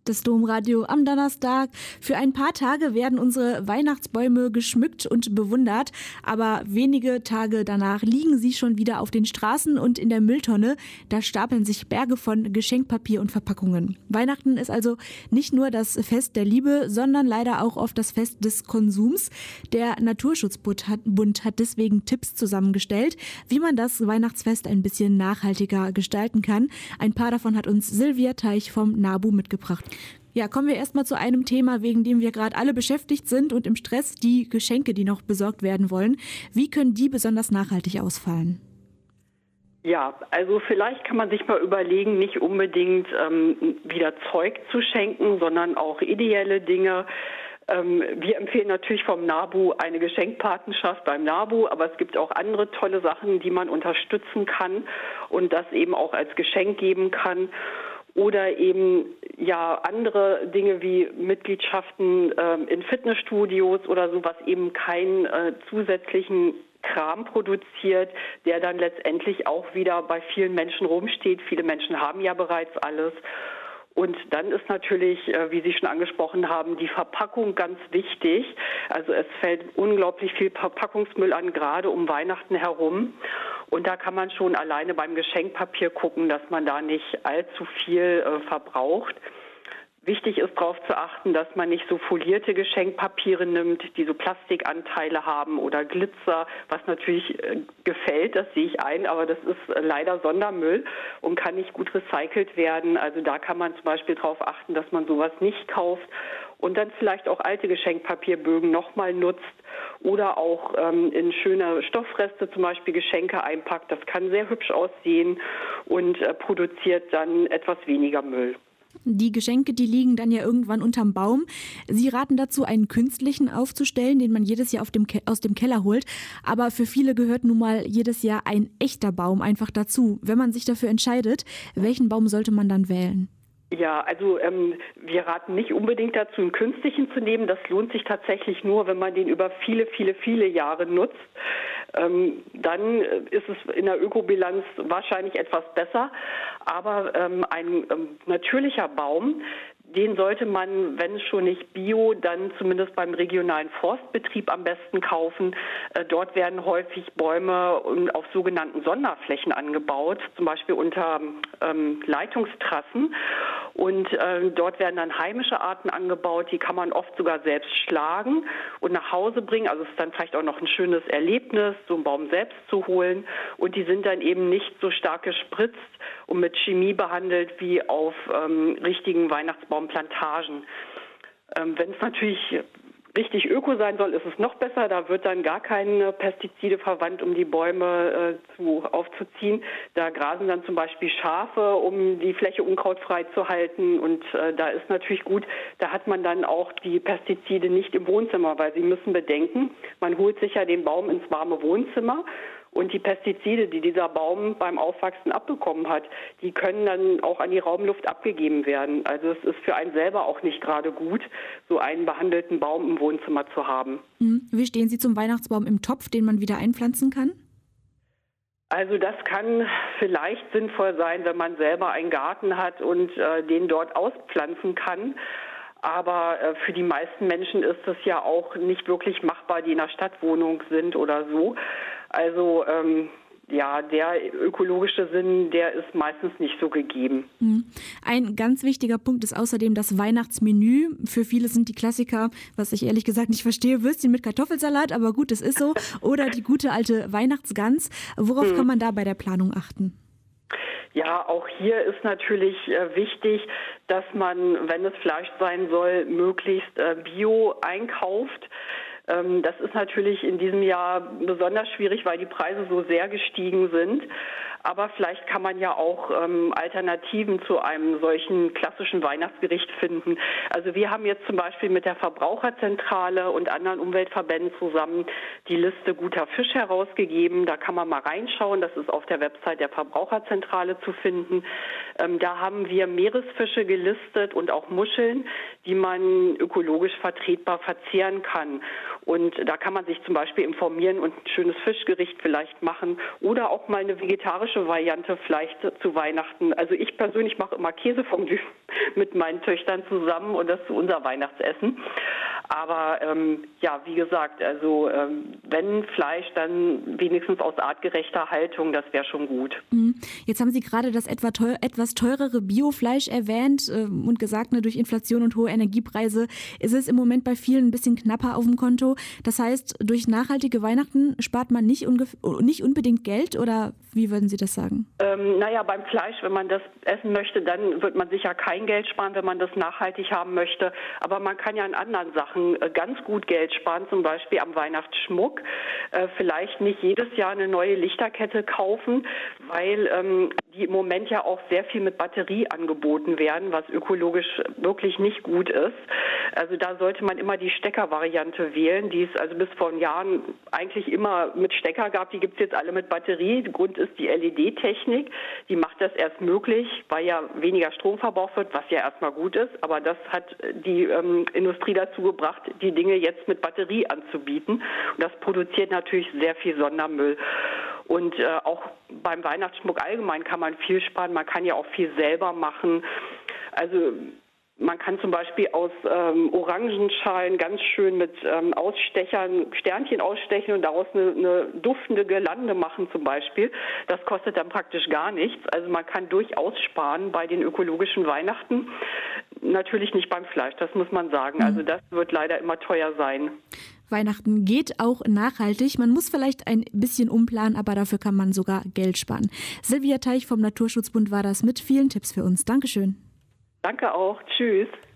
Das Domradio am Donnerstag. Für ein paar Tage werden unsere Weihnachtsbäume geschmückt und bewundert, aber wenige Tage danach liegen sie schon wieder auf den Straßen und in der Mülltonne. Da stapeln sich Berge von Geschenkpapier und Verpackungen. Weihnachten ist also nicht nur das Fest der Liebe, sondern leider auch oft das Fest des Konsums. Der Naturschutzbund hat deswegen Tipps zusammengestellt, wie man das Weihnachtsfest ein bisschen nachhaltiger gestalten kann. Ein paar davon hat uns Silvia Teich vom NABU mitgebracht. Ja, kommen wir erstmal zu einem Thema, wegen dem wir gerade alle beschäftigt sind und im Stress, die Geschenke, die noch besorgt werden wollen. Wie können die besonders nachhaltig ausfallen? Ja, also vielleicht kann man sich mal überlegen, nicht unbedingt wieder Zeug zu schenken, sondern auch ideelle Dinge. Wir empfehlen natürlich vom NABU eine Geschenkpatenschaft beim NABU, aber es gibt auch andere tolle Sachen, die man unterstützen kann und das eben auch als Geschenk geben kann. Oder eben ja andere Dinge wie Mitgliedschaften in Fitnessstudios oder so, was eben keinen zusätzlichen Kram produziert, der dann letztendlich auch wieder bei vielen Menschen rumsteht. Viele Menschen haben ja bereits alles. Und dann ist natürlich, wie Sie schon angesprochen haben, die Verpackung ganz wichtig. Also es fällt unglaublich viel Verpackungsmüll an, gerade um Weihnachten herum. Und da kann man schon alleine beim Geschenkpapier gucken, dass man da nicht allzu viel verbraucht. Wichtig ist darauf zu achten, dass man nicht so folierte Geschenkpapiere nimmt, die so Plastikanteile haben oder Glitzer, was natürlich gefällt, das sehe ich ein, aber das ist leider Sondermüll und kann nicht gut recycelt werden. Also da kann man zum Beispiel darauf achten, dass man sowas nicht kauft und dann vielleicht auch alte Geschenkpapierbögen nochmal nutzt oder auch in schöne Stoffreste zum Beispiel Geschenke einpackt. Das kann sehr hübsch aussehen und produziert dann etwas weniger Müll. Die Geschenke, die liegen dann ja irgendwann unterm Baum. Sie raten dazu, einen künstlichen aufzustellen, den man jedes Jahr aus dem Keller holt. Aber für viele gehört nun mal jedes Jahr ein echter Baum einfach dazu. Wenn man sich dafür entscheidet, welchen Baum sollte man dann wählen? Ja, also wir raten nicht unbedingt dazu, einen künstlichen zu nehmen. Das lohnt sich tatsächlich nur, wenn man den über viele, viele, viele Jahre nutzt. Dann ist es in der Ökobilanz wahrscheinlich etwas besser. Aber ein natürlicher Baum, den sollte man, wenn schon nicht bio, dann zumindest beim regionalen Forstbetrieb am besten kaufen. Dort werden häufig Bäume auf sogenannten Sonderflächen angebaut, zum Beispiel unter Leitungstrassen. Und dort werden dann heimische Arten angebaut, die kann man oft sogar selbst schlagen und nach Hause bringen. Also es ist dann vielleicht auch noch ein schönes Erlebnis, so einen Baum selbst zu holen. Und die sind dann eben nicht so stark gespritzt und mit Chemie behandelt wie auf richtigen Weihnachtsbaumplantagen. Wenn es natürlich richtig öko sein soll, ist es noch besser. Da wird dann gar keine Pestizide verwandt, um die Bäume aufzuziehen. Da grasen dann zum Beispiel Schafe, um die Fläche unkrautfrei zu halten. Und da ist natürlich gut, da hat man dann auch die Pestizide nicht im Wohnzimmer, weil Sie müssen bedenken, man holt sich ja den Baum ins warme Wohnzimmer. Und die Pestizide, die dieser Baum beim Aufwachsen abbekommen hat, die können dann auch an die Raumluft abgegeben werden. Also es ist für einen selber auch nicht gerade gut, so einen behandelten Baum im Wohnzimmer zu haben. Wie stehen Sie zum Weihnachtsbaum im Topf, den man wieder einpflanzen kann? Also das kann vielleicht sinnvoll sein, wenn man selber einen Garten hat und den dort auspflanzen kann. Aber für die meisten Menschen ist es ja auch nicht wirklich machbar, die in einer Stadtwohnung sind oder so. Also der ökologische Sinn, der ist meistens nicht so gegeben. Ein ganz wichtiger Punkt ist außerdem das Weihnachtsmenü. Für viele sind die Klassiker, was ich ehrlich gesagt nicht verstehe, Würstchen mit Kartoffelsalat, aber gut, es ist so. Oder die gute alte Weihnachtsgans. Worauf kann man da bei der Planung achten? Ja, auch hier ist natürlich wichtig, dass man, wenn es Fleisch sein soll, möglichst bio einkauft. Das ist natürlich in diesem Jahr besonders schwierig, weil die Preise so sehr gestiegen sind. Aber vielleicht kann man ja auch Alternativen zu einem solchen klassischen Weihnachtsgericht finden. Also wir haben jetzt zum Beispiel mit der Verbraucherzentrale und anderen Umweltverbänden zusammen die Liste guter Fisch herausgegeben. Da kann man mal reinschauen. Das ist auf der Website der Verbraucherzentrale zu finden. Da haben wir Meeresfische gelistet und auch Muscheln, die man ökologisch vertretbar verzehren kann. Und da kann man sich zum Beispiel informieren und ein schönes Fischgericht vielleicht machen oder auch mal eine vegetarische Variante vielleicht zu Weihnachten. Also ich persönlich mache immer Käsefondue mit meinen Töchtern zusammen und das ist unser Weihnachtsessen. Aber wie gesagt, also wenn Fleisch, dann wenigstens aus artgerechter Haltung, das wäre schon gut. Jetzt haben Sie gerade das etwas teurere Biofleisch erwähnt und gesagt, durch Inflation und hohe Energiepreise ist es im Moment bei vielen ein bisschen knapper auf dem Konto. Das heißt, durch nachhaltige Weihnachten spart man nicht unbedingt Geld, oder wie würden Sie das sagen? Beim Fleisch, wenn man das essen möchte, dann wird man sicher kein Geld sparen, wenn man das nachhaltig haben möchte. Aber man kann ja an anderen Sachen ganz gut Geld sparen, zum Beispiel am Weihnachtsschmuck. Vielleicht nicht jedes Jahr eine neue Lichterkette kaufen, weil die im Moment ja auch sehr viel mit Batterie angeboten werden, was ökologisch wirklich nicht gut ist. Also da sollte man immer die Steckervariante wählen, die es also bis vor Jahren eigentlich immer mit Stecker gab. Die gibt es jetzt alle mit Batterie. Der Grund ist die LED-Technik. Die macht das erst möglich, weil ja weniger Strom verbraucht wird, was ja erstmal gut ist. Aber das hat die Industrie dazu gebracht, die Dinge jetzt mit Batterie anzubieten. Und das produziert natürlich sehr viel Sondermüll. Und auch beim Weihnachtsschmuck allgemein kann man viel sparen. Man kann ja auch viel selber machen. Also man kann zum Beispiel aus Orangenschalen ganz schön mit Ausstechern Sternchen ausstechen und daraus eine duftende Girlande machen zum Beispiel. Das kostet dann praktisch gar nichts. Also man kann durchaus sparen bei den ökologischen Weihnachten. Natürlich nicht beim Fleisch, das muss man sagen. Also das wird leider immer teuer sein. Weihnachten geht auch nachhaltig. Man muss vielleicht ein bisschen umplanen, aber dafür kann man sogar Geld sparen. Silvia Teich vom Naturschutzbund war das mit vielen Tipps für uns. Dankeschön. Danke auch. Tschüss.